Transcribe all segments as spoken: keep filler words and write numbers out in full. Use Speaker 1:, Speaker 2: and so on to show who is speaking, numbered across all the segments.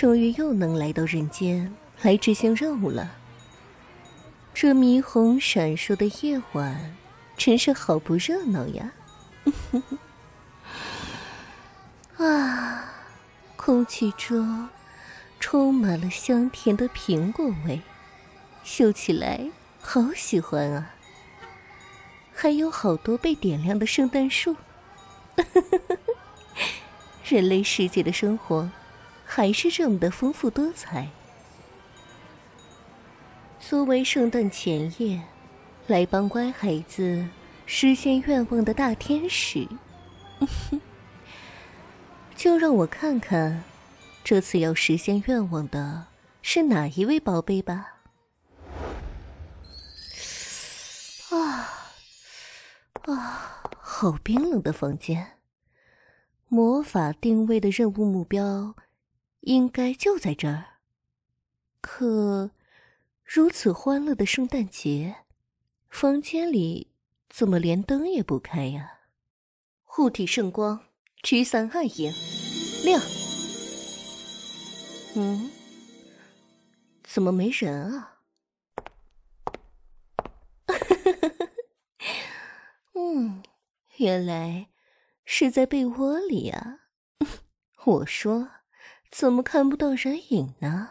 Speaker 1: 终于又能来到人间来执行任务了。这霓虹闪烁的夜晚真是好不热闹呀。啊，空气中充满了香甜的苹果味，嗅起来好喜欢啊。还有好多被点亮的圣诞树。人类世界的生活还是这么的丰富多彩。作为圣诞前夜来帮乖孩子实现愿望的大天使，就让我看看这次要实现愿望的是哪一位宝贝吧。啊啊，好冰冷的房间。魔法定位的任务目标应该就在这儿，可如此欢乐的圣诞节，房间里怎么连灯也不开呀？护体圣光，驱散暗影，亮。嗯，怎么没人啊？嗯，原来是在被窝里啊。我说怎么看不到人影呢？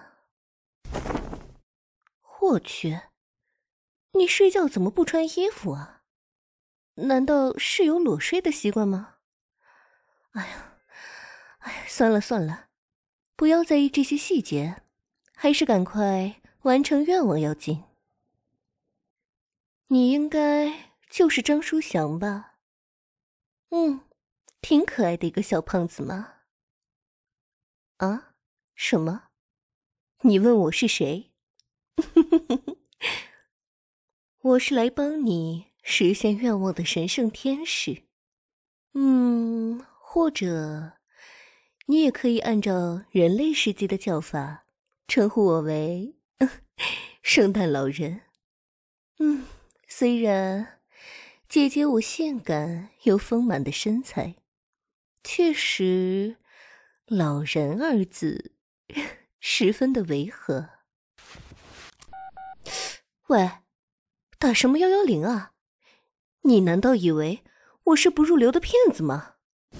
Speaker 1: 我去，你睡觉怎么不穿衣服啊？难道是有裸睡的习惯吗？哎呀，哎呀，算了算了，不要在意这些细节，还是赶快完成愿望要紧。你应该就是张书祥吧？嗯，挺可爱的一个小胖子嘛。啊？什么？你问我是谁？我是来帮你实现愿望的神圣天使。嗯，或者你也可以按照人类世界的叫法称呼我为圣诞老人。嗯，虽然姐姐我性感又丰满的身材确实老人二字十分的违和。喂，打什么幺幺零啊？你难道以为我是不入流的骗子吗？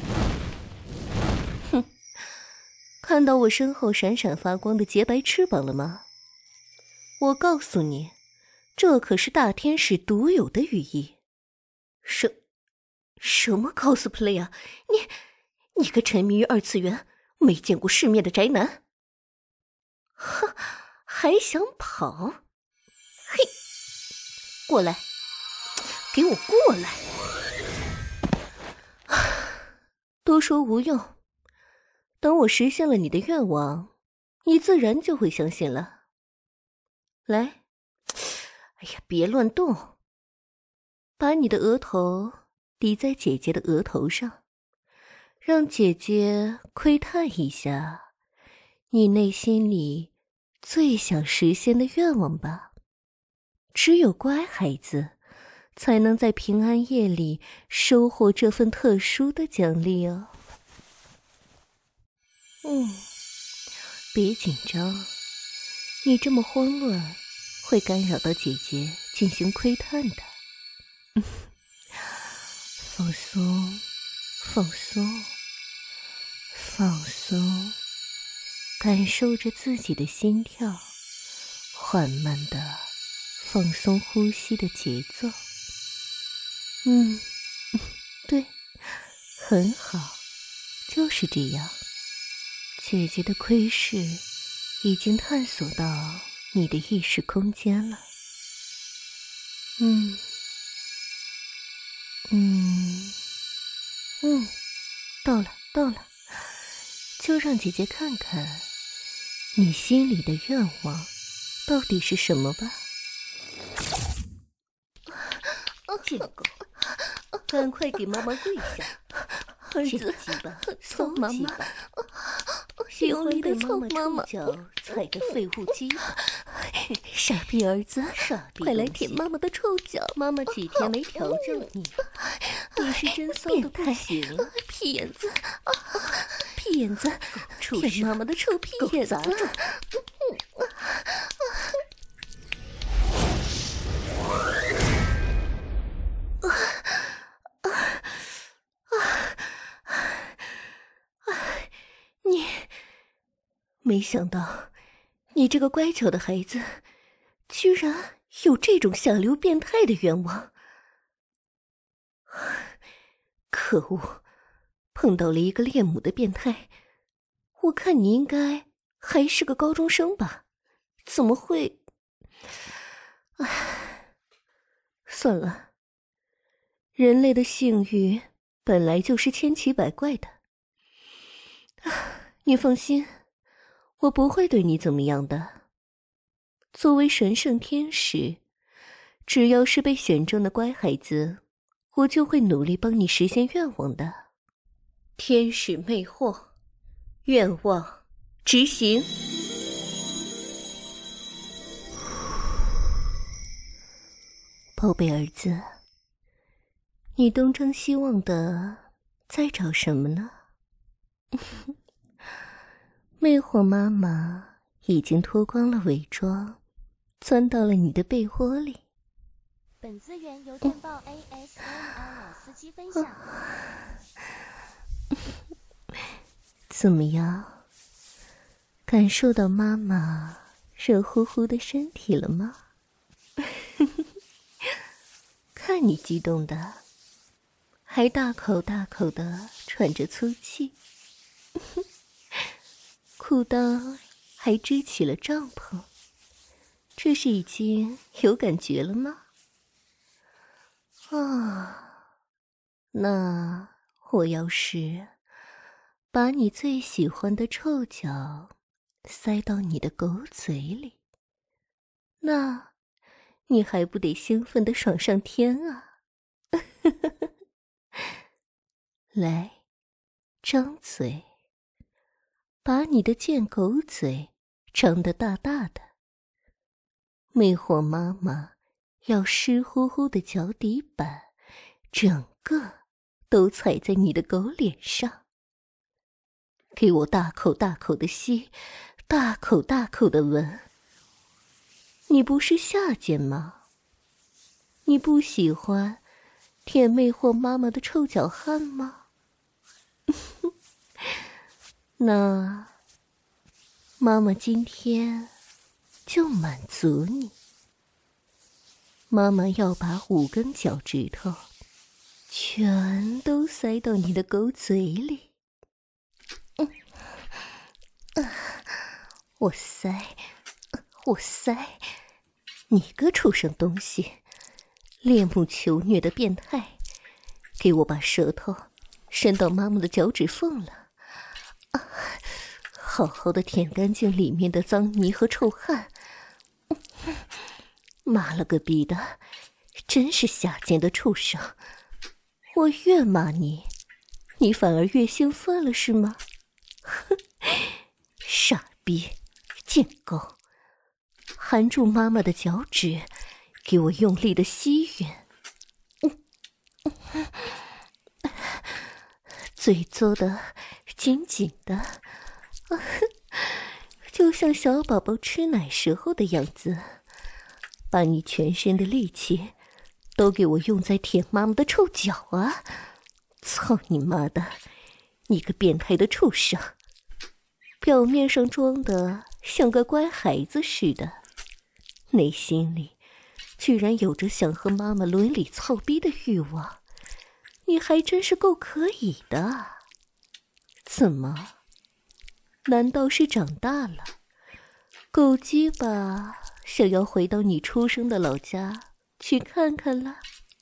Speaker 1: 哼，看到我身后闪闪发光的洁白翅膀了吗？我告诉你，这可是大天使独有的羽翼。什什么 cosplay 啊？你你个沉迷于二次元没见过世面的宅男，哼，还想跑？嘿，过来，给我过来！多说无用，等我实现了你的愿望，你自然就会相信了。来，哎呀，别乱动，把你的额头抵在姐姐的额头上，让姐姐窥探一下你内心里最想实现的愿望吧。只有乖孩子才能在平安夜里收获这份特殊的奖励哦。嗯，别紧张，你这么慌乱会干扰到姐姐进行窥探的。嗯，放松，放松，放松，感受着自己的心跳，缓慢的放松呼吸的节奏。嗯，对，很好，就是这样。姐姐的窥视已经探索到你的意识空间了。嗯，嗯，嗯，到了，到了，就让姐姐看看你心里的愿望到底是什么吧。贱狗，赶快给妈妈跪下！
Speaker 2: 儿子，
Speaker 1: 操
Speaker 2: 妈妈，
Speaker 1: 喜欢被妈妈臭脚踩的废物鸡巴！
Speaker 2: 傻逼儿子，
Speaker 1: 傻逼，
Speaker 2: 快来舔妈妈的臭脚！
Speaker 1: 妈妈几天没调教你，你是真骚的不行！
Speaker 2: 骗子，骗屁眼子，舔妈妈的臭屁眼子！你，没想到，你这个乖巧的孩子，居然有这种下流变态的愿望。可恶，碰到了一个恋母的变态。我看你应该还是个高中生吧？怎么会……唉，算了，人类的性欲本来就是千奇百怪的。你放心，我不会对你怎么样的。作为神圣天使，只要是被选中的乖孩子，我就会努力帮你实现愿望的。天使魅惑，愿望执行。宝贝儿子，你东张西望的在找什么呢？魅惑妈妈已经脱光了伪装，钻到了你的被窝里。
Speaker 3: 本资源由电报 A S M R 老司机分享。
Speaker 1: 怎么样？感受到妈妈热乎乎的身体了吗？看你激动的，还大口大口的喘着粗气。裤裆还支起了帐篷，这是已经有感觉了吗？啊，那我要是把你最喜欢的臭脚塞到你的狗嘴里，那你还不得兴奋地爽上天啊？来，张嘴，把你的贱狗嘴张得大大的。魅惑妈妈要湿乎乎的脚底板整个都踩在你的狗脸上。给我大口大口的吸，大口大口的闻。你不是下贱吗？你不喜欢舔魅惑妈妈的臭脚汗吗？那妈妈今天就满足你。妈妈要把五根脚趾头全都塞到你的狗嘴里。嗯啊、我塞，我塞，你个畜生东西，恋母求虐的变态，给我把舌头伸到妈妈的脚趾缝了。啊，好好的舔干净里面的脏泥和臭汗。妈了个逼的，真是下贱的畜生！我越骂你，你反而越兴奋了是吗？哼，傻逼，贱狗！含住妈妈的脚趾，给我用力的吸吮。嗯，嘴嘬得紧紧的，啊，就像小宝宝吃奶时候的样子。把你全身的力气都给我用在舔妈妈的臭脚啊！操你妈的，你个变态的畜生！表面上装的像个乖孩子似的，内心里居然有着想和妈妈伦理操逼的欲望，你还真是够可以的。怎么？难道是长大了，狗鸡巴想要回到你出生的老家去看看了？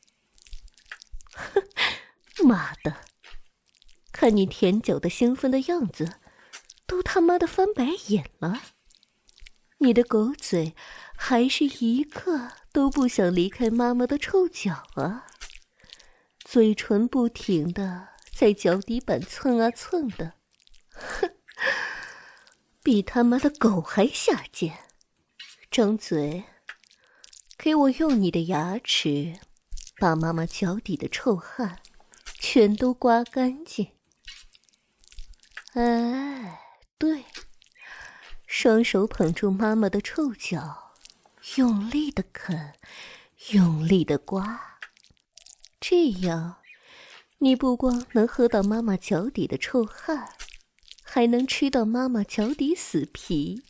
Speaker 1: 哼，妈的，看你舔脚的兴奋的样子，都他妈的翻白眼了。你的狗嘴还是一刻都不想离开妈妈的臭脚啊，嘴唇不停的在脚底板蹭啊蹭的，哼，比他妈的狗还下贱。张嘴，给我用你的牙齿把妈妈脚底的臭汗全都刮干净。
Speaker 2: 哎，对，双手捧住妈妈的臭脚，用力的啃，用力的刮。这样，你不光能喝到妈妈脚底的臭汗，还能吃到妈妈脚底死皮。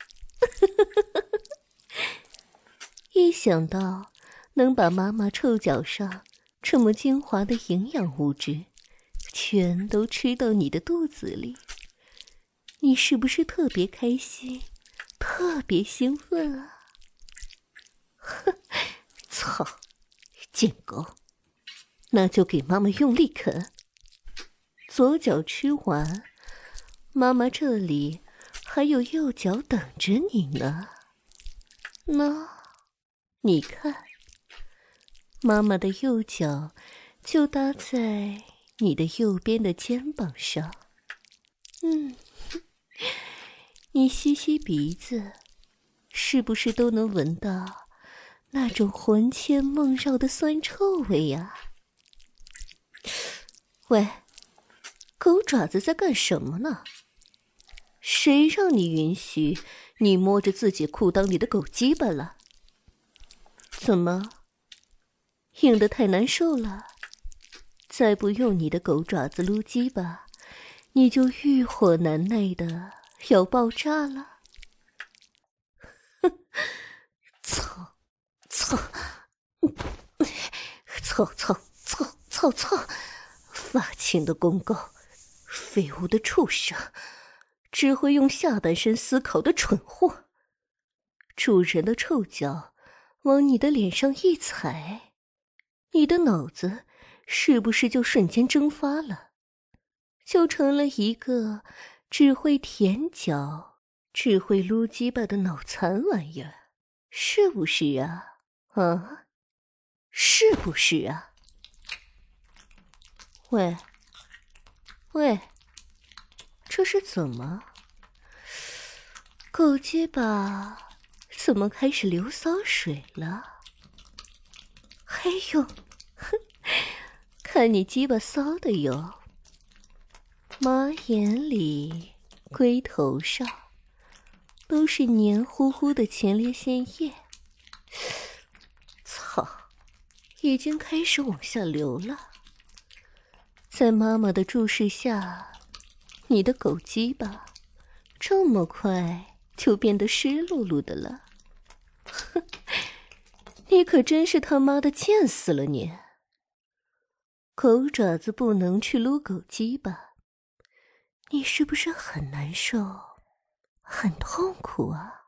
Speaker 2: 一想到能把妈妈臭脚上这么精华的营养物质全都吃到你的肚子里，你是不是特别开心，特别兴奋啊？哼，操，贱狗，那就给妈妈用力啃。左脚吃完，妈妈这里还有右脚等着你呢。那，你看，妈妈的右脚就搭在你的右边的肩膀上。嗯，你吸吸鼻子，是不是都能闻到那种魂牵梦绕的酸臭味呀？喂，狗爪子在干什么呢？谁让你允许你摸着自己裤裆里的狗鸡巴了？怎么，硬得太难受了？再不用你的狗爪子撸鸡巴，你就欲火难耐的要爆炸了。哼，操操操操操操操！发情的公狗，废物的畜生，只会用下半身思考的蠢货！主人的臭脚往你的脸上一踩，你的脑子是不是就瞬间蒸发了？就成了一个只会舔脚、只会撸鸡巴的脑残玩意儿，是不是啊？啊，是不是啊？喂，喂，这是怎么？狗鸡巴怎么开始流骚水了？哎呦，哼，看你鸡巴骚的哟！马眼里、龟头上都是黏糊糊的前列腺液，操，已经开始往下流了。在妈妈的注视下，你的狗鸡巴这么快就变得湿漉漉的了。哼，你可真是他妈的贱死了你！狗爪子不能去撸狗鸡巴，你是不是很难受，很痛苦啊？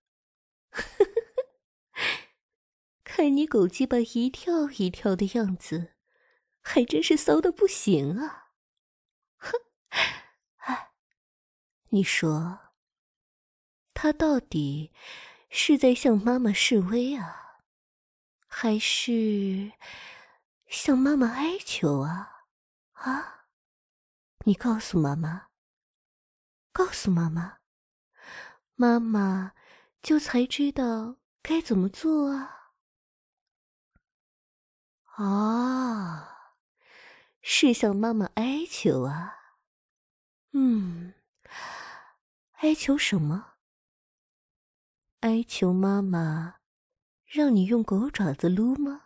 Speaker 2: 看你狗鸡巴一跳一跳的样子，还真是骚得不行啊！哼，哎，你说，他到底是在向妈妈示威啊，还是向妈妈哀求啊？啊？你告诉妈妈，告诉妈妈，妈妈就才知道该怎么做啊。哦，是向妈妈哀求啊。嗯，哀求什么？哀求妈妈让你用狗爪子撸吗？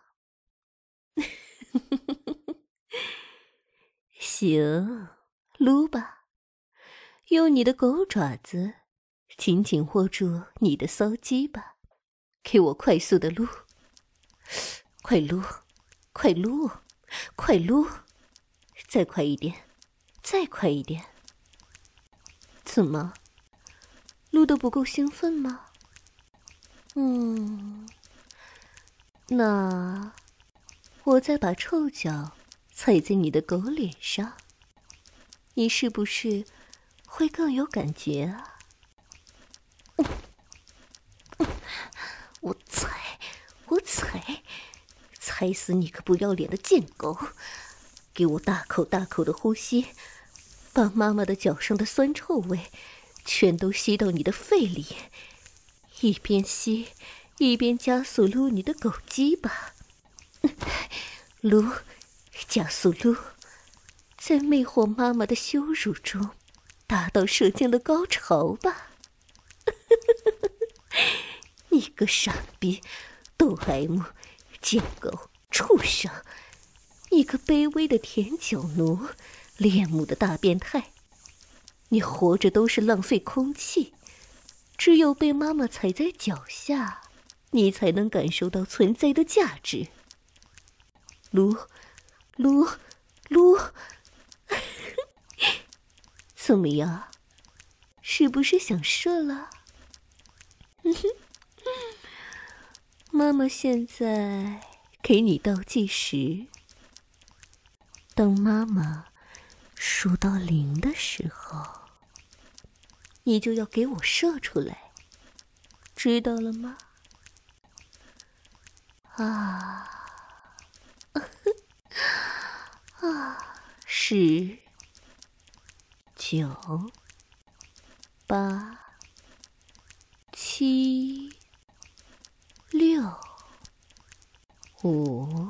Speaker 2: 行，撸吧，用你的狗爪子紧紧握住你的骚鸡巴，给我快速的撸，快撸，快撸，快撸，再快一点，再快一点。怎么，撸得不够兴奋吗？嗯，那我再把臭脚踩在你的狗脸上，你是不是会更有感觉啊？嗯嗯、我踩，我踩，踩死你个不要脸的贱狗！给我大口大口的呼吸，把妈妈的脚上的酸臭味全都吸到你的肺里，一边吸一边加速撸你的狗鸡巴，撸，加速撸，在魅惑妈妈的羞辱中， 达到射箭的高潮吧。你个傻逼，抖 M， 贱狗，畜生！你个卑微的舔脚奴，恋母的大变态！你活着都是浪费空气，只有被妈妈踩在脚下，你才能感受到存在的价值。撸，撸，撸！怎么样？是不是想射了？妈妈现在给你倒计时。当妈妈数到零的时候，你就要给我射出来，知道了吗？啊，啊，十、九、八、七、六、五、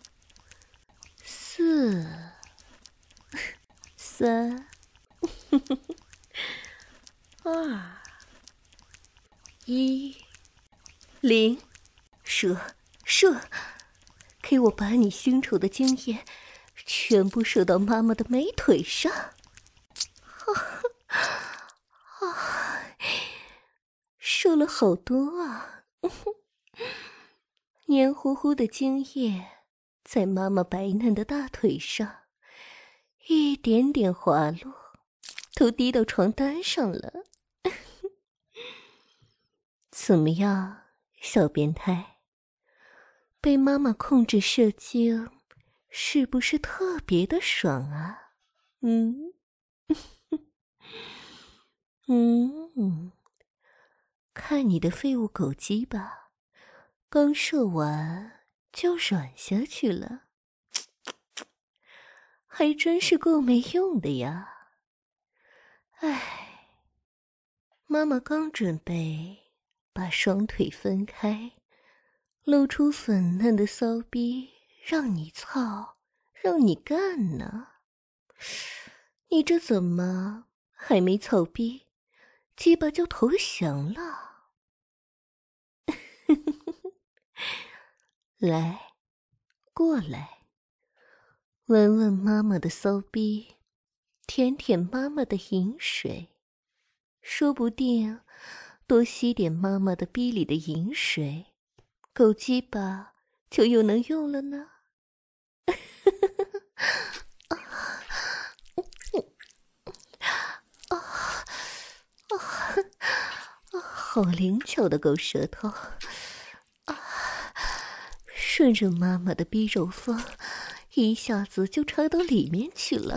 Speaker 2: 四、三、二、一、零，射射！给我把你腥臭的精液全部射到妈妈的美腿上！啊啊！射了好多啊！黏糊糊的精液在妈妈白嫩的大腿上一点点滑落，都滴到床单上了。怎么样，小变态？被妈妈控制射精，是不是特别的爽啊？嗯，嗯，看你的废物狗鸡吧，刚射完就软下去了，还真是够没用的呀。唉，妈妈刚准备把双腿分开，露出粉嫩的骚逼，让你操，让你干呢。你这怎么还没操逼，鸡巴就投降了？来，过来，闻闻妈妈的骚逼，舔舔妈妈的饮水，说不定多吸点妈妈的逼里的饮水，狗鸡巴就又能用了呢。啊啊啊！好灵巧的狗舌头啊！顺着妈妈的逼肉缝，一下子就插到里面去了。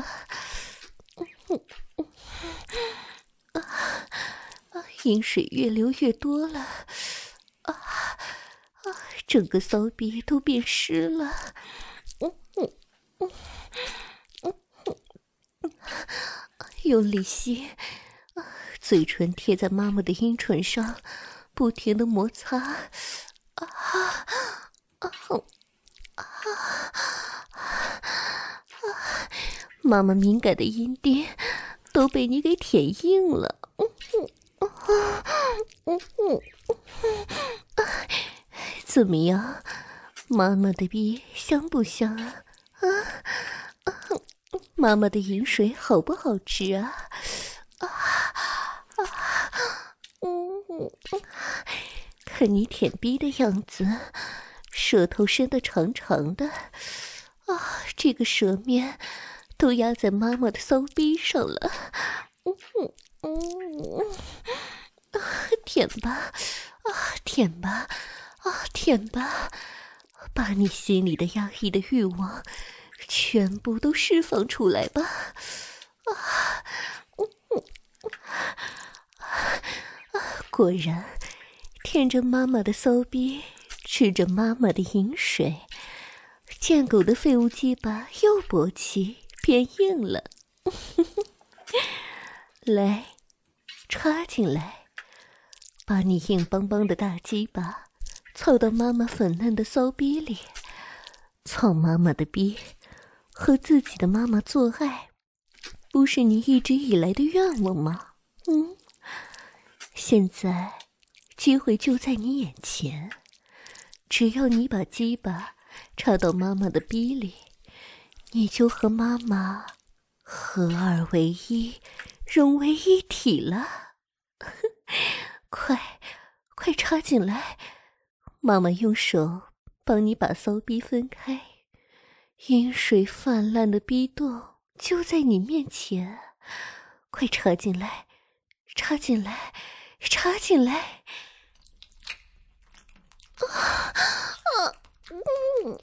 Speaker 2: 啊啊！饮水越流越多了，啊啊！整个骚逼都变湿了。嗯嗯嗯嗯嗯，用力吸，嘴唇贴在妈妈的阴唇上，不停地摩擦。啊啊啊！妈妈敏感的阴蒂都被你给舔硬了。嗯嗯嗯嗯嗯，怎么样？妈妈的逼香不香啊？啊啊！妈妈的饮水好不好吃啊？啊啊！嗯嗯，看你舔逼的样子，舌头伸得长长的，啊，这个舌面都压在妈妈的骚逼上了。嗯嗯嗯，舔吧，啊，舔吧，啊，舔吧，把你心里的压抑的欲望全部都释放出来吧。啊，嗯嗯啊，果然，舔着妈妈的骚逼，吃着妈妈的饮水，贱狗的废物鸡巴又勃起变硬了。来，插进来，把你硬邦邦的大鸡巴凑到妈妈粉嫩的骚逼里，操妈妈的逼，和自己的妈妈做爱， 不是你一直以来的愿望吗？嗯，现在机会就在你眼前，只要你把鸡巴插到妈妈的逼里，你就和妈妈合二为一，融为一体了。快快插进来，妈妈用手帮你把骚逼分开，阴水泛滥的逼洞就在你面前，快插进来，插进来，插进来！啊啊嗯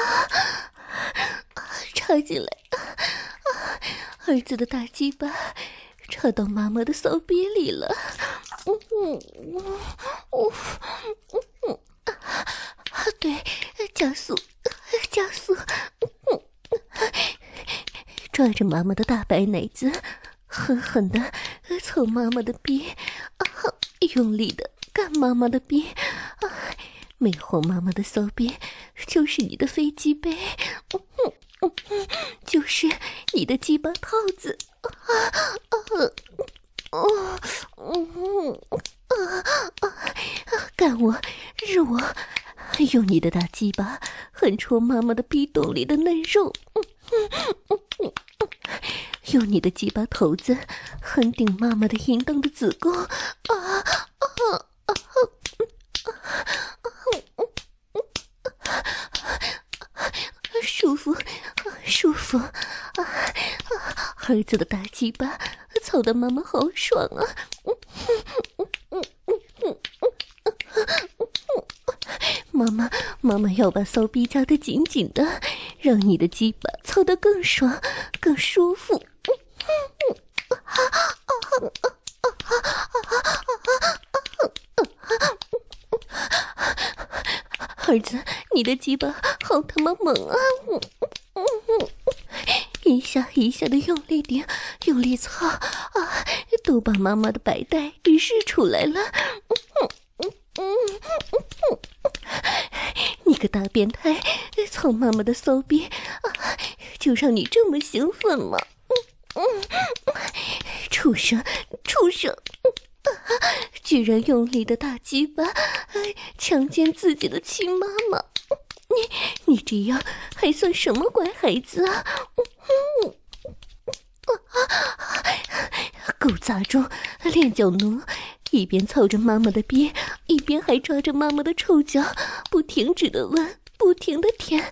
Speaker 2: 啊！插进来！啊！儿子的大鸡巴插到妈妈的骚逼里了。嗯嗯嗯嗯嗯啊！对，加速，加速！嗯嗯，抓着妈妈的大白奶子，狠狠地凑妈妈的逼，啊，用力地干妈妈的逼，啊，美红妈妈的骚逼就是你的飞机杯，嗯嗯嗯，就是你的鸡巴套子，啊啊啊嗯啊啊！干我，日我，用你的大鸡巴狠戳妈妈的逼洞里的嫩肉，嗯嗯嗯嗯嗯，用你的鸡巴头子狠顶妈妈的淫荡的子宫，啊啊啊！舒服，舒服啊！儿子的大鸡巴操的妈妈好爽啊！妈妈，妈妈要把骚逼夹得紧紧的，让你的鸡巴操得更爽、更舒服。儿子，你的鸡巴好他妈猛啊！一下一下的用力顶，用力操啊，都把妈妈的白带给试出来了。你个大变态，操妈妈的骚逼啊，就让你这么兴奋吗？畜生，畜生！居然用力的大鸡巴强奸自己的亲妈妈，你你这样还算什么乖孩子啊？狗杂种，练脚奴，一边操着妈妈的逼，一边还抓着妈妈的臭脚，不停止的吻，不停的舔。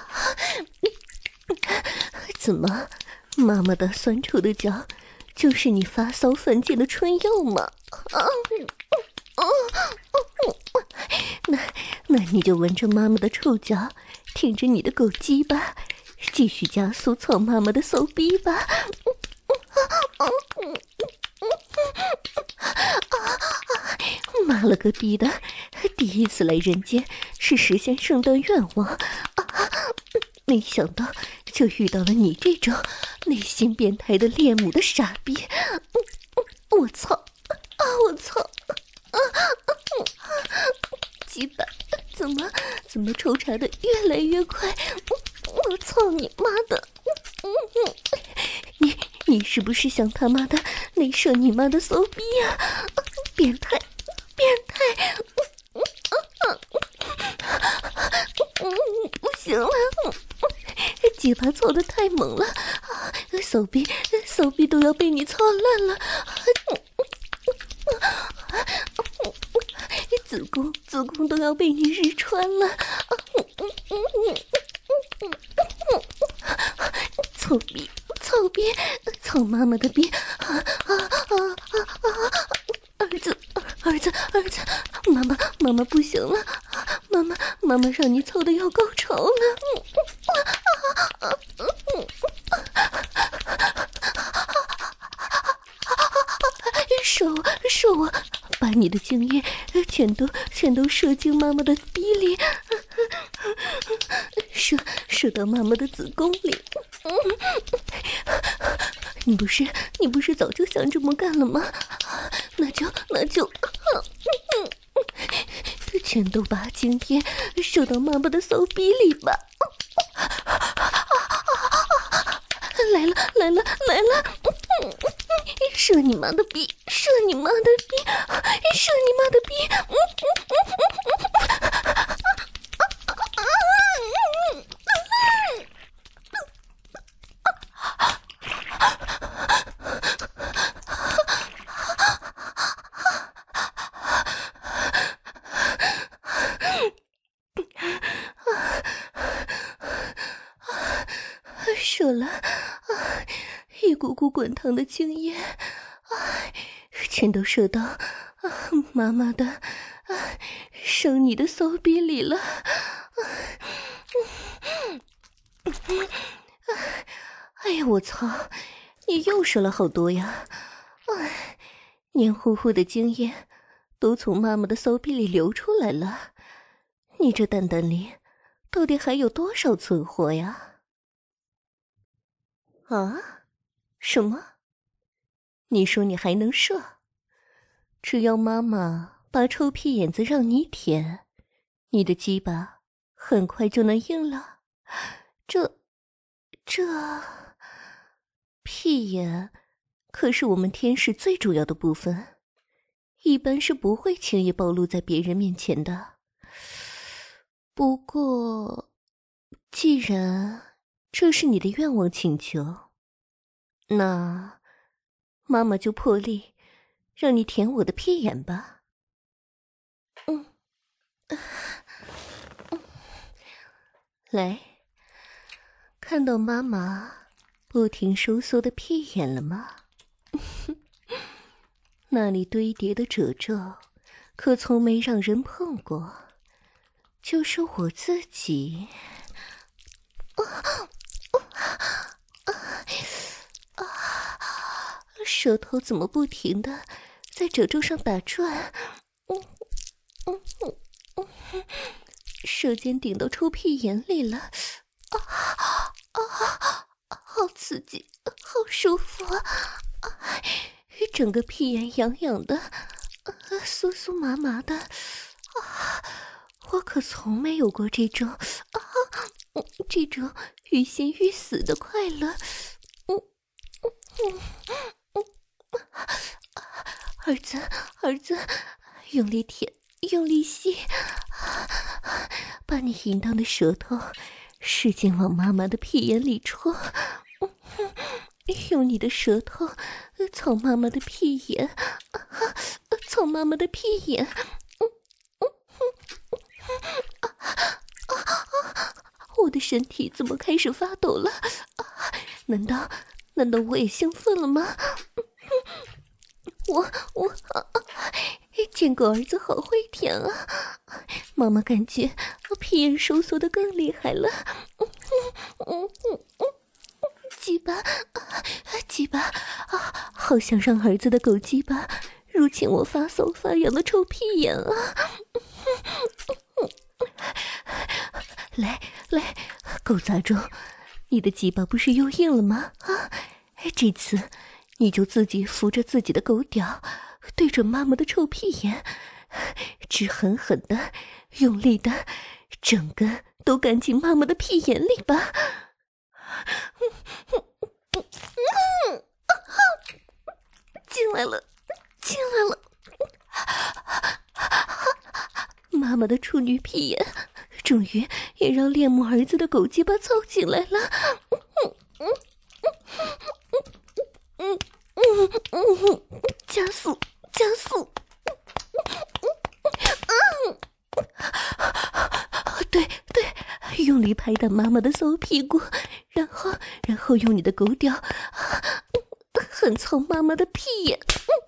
Speaker 2: 怎么，妈妈的酸臭的脚就是你发骚犯贱的春药吗？啊啊啊！那那你就闻着妈妈的臭脚，挺着你的狗鸡巴，继续加速操妈妈的骚逼吧！妈了个逼的，第一次来人间是实现圣诞愿望啊！没想到就遇到了你这种内心变态的恋母的傻逼！我操啊！我操啊！鸡巴怎么怎么抽插的越来越快？我操你妈的！你你是不是想他妈的内射你妈的骚逼呀？变态变态！不行了，鸡巴操的太猛了，骚逼骚逼都要被你操烂了，子宫子宫都要被你日穿了，操逼操逼操妈妈的逼！啊啊啊啊啊！儿子儿子儿子，妈妈妈妈不行了，妈妈妈妈让你操的要高潮了！射我射我，把你的精液全都全都射进妈妈的逼里，射射到妈妈的子宫里。你不是你不是早就想这么干了吗？那就那就全都把精液射到妈妈的骚逼里吧！ 来了来了来了！射你妈的逼！射你妈的逼！射你妈的逼！射了，一股股滚烫的精液，全都射到妈妈的生你的骚逼里了。哎呀，我操！你又射了好多呀！哎，黏糊糊的精液都从妈妈的骚逼里流出来了。你这蛋蛋里到底还有多少存活呀？啊？什么？你说你还能射？只要妈妈把臭屁眼子让你舔，你的鸡巴很快就能硬了？这这屁眼可是我们天使最主要的部分，一般是不会轻易暴露在别人面前的。不过既然这是你的愿望请求，那妈妈就破例让你舔我的屁眼吧。嗯，嗯，来，看到妈妈不停收缩的屁眼了吗？那里堆叠的褶皱可从没让人碰过，就是我自己。舌头怎么不停的在褶皱上打转？嗯嗯嗯嗯，舌尖顶到臭屁眼里了，啊啊，好刺激，好舒服啊！整个屁眼痒痒的，酥酥麻麻的，啊，我可从没有过这种啊，这种欲仙欲死的快乐。嗯嗯嗯，儿子，儿子，用力舔，用力吸，把你淫荡的舌头使劲往妈妈的屁眼里戳，用你的舌头操妈妈的屁眼，操妈妈的屁眼。我的身体怎么开始发抖了？难道难道我也兴奋了吗？我我见过儿子好会舔啊！妈妈感觉屁眼收缩得更厉害了。鸡巴，鸡巴啊！好想让儿子的狗鸡巴入侵我发骚发痒的臭屁眼啊！来来，狗杂种，你的鸡巴不是又硬了吗？啊，这次你就自己扶着自己的狗屌，对准妈妈的臭屁眼，只狠狠的、用力的，整根都干进妈妈的屁眼里吧！进来了，进来了！妈妈的处女屁眼，终于也让恋母儿子的狗鸡巴凑进来了。加速，加速！对对，用力拍打妈妈的骚屁股，然后然后用你的狗屌狠操妈妈的屁眼。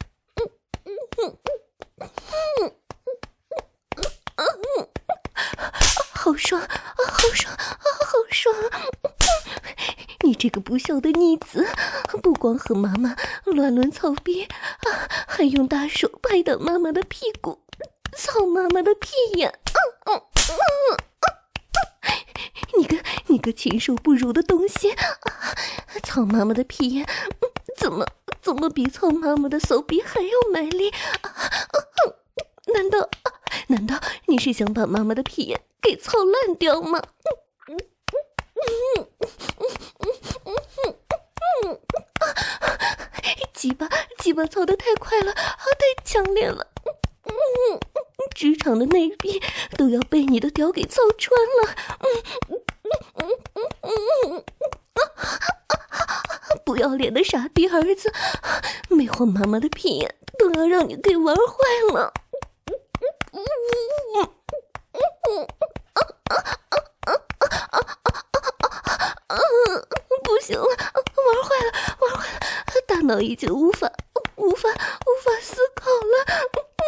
Speaker 2: 好爽啊！好爽啊！好爽！你这个不孝的逆子，不光和妈妈乱伦操逼啊，还用大手拍打妈妈的屁股，操妈妈的屁眼！嗯嗯嗯嗯、你个你个禽兽不如的东西！啊、操妈妈的屁眼，怎么怎么比操妈妈的骚逼还要卖力？啊啊、难道难道你是想把妈妈的屁眼给操烂掉吗？ 鸡巴鸡巴操得太快了，太强烈了，嗯，直肠的内壁都要被你的屌给操穿了，嗯嗯嗯嗯嗯，不要脸的傻逼儿子，魅惑妈妈的屁眼都要让你给玩坏了。不行了，玩坏了，玩坏了，大脑已经无法无法无法思考了。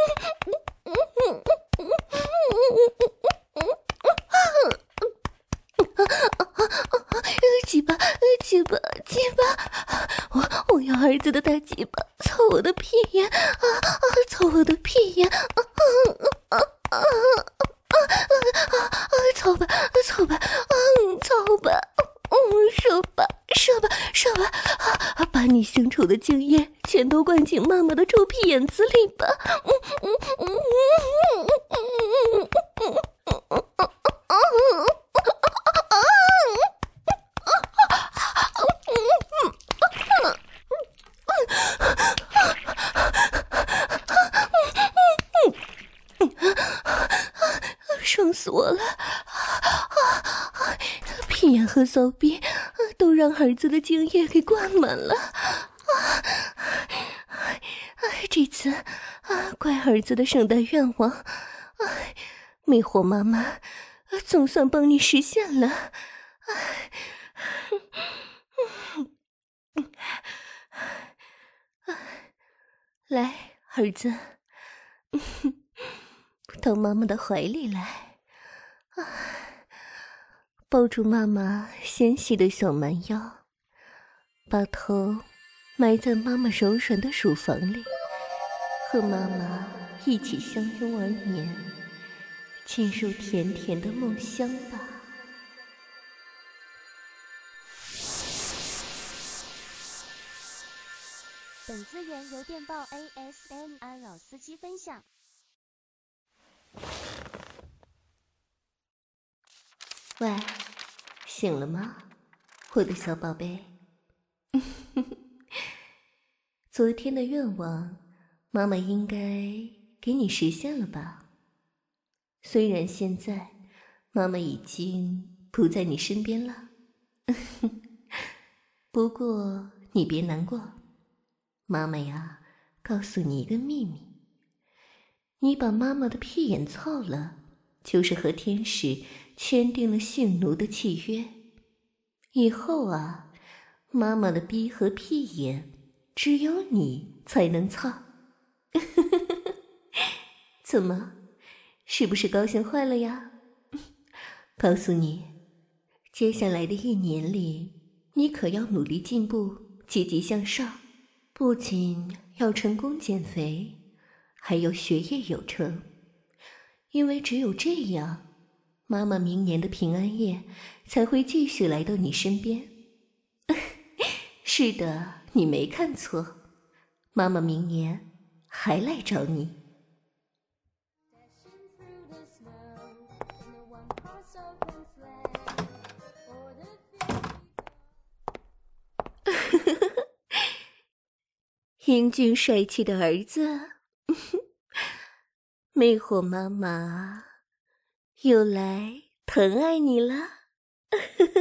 Speaker 2: 鸡巴鸡巴鸡巴，我我要儿子的大鸡巴操我的屁眼啊啊！操我的屁眼啊啊啊啊啊啊！操吧操吧，嗯操吧，嗯射吧射吧射吧，啊！把你腥臭的精液全都灌进妈妈的臭屁眼子里吧！嗯嗯嗯嗯嗯嗯嗯嗯嗯嗯。爽死我了！屁眼和骚逼都让儿子的精液给灌满了。这次乖儿子的圣诞愿望，魅惑妈妈总算帮你实现了。来，儿子，到妈妈的怀里来，啊，抱住妈妈纤细的小蛮腰，把头埋在妈妈柔软的乳房里，和妈妈一起相拥而眠，进入甜甜的梦乡吧。
Speaker 3: 本资源由电报 A S M R 老司机分享。
Speaker 2: 喂，醒了吗，我的小宝贝？昨天的愿望，妈妈应该给你实现了吧？虽然现在妈妈已经不在你身边了，不过你别难过。妈妈呀，告诉你一个秘密，你把妈妈的屁眼操了，就是和天使签订了性奴的契约。以后啊，妈妈的逼和屁眼只有你才能操。怎么，是不是高兴坏了呀？告诉你，接下来的一年里，你可要努力进步，积极向上。不仅要成功减肥，还有学业有成，因为只有这样，妈妈明年的平安夜才会继续来到你身边。是的，你没看错，妈妈明年还来找你。英俊帅气的儿子，魅惑妈妈又来疼爱你了。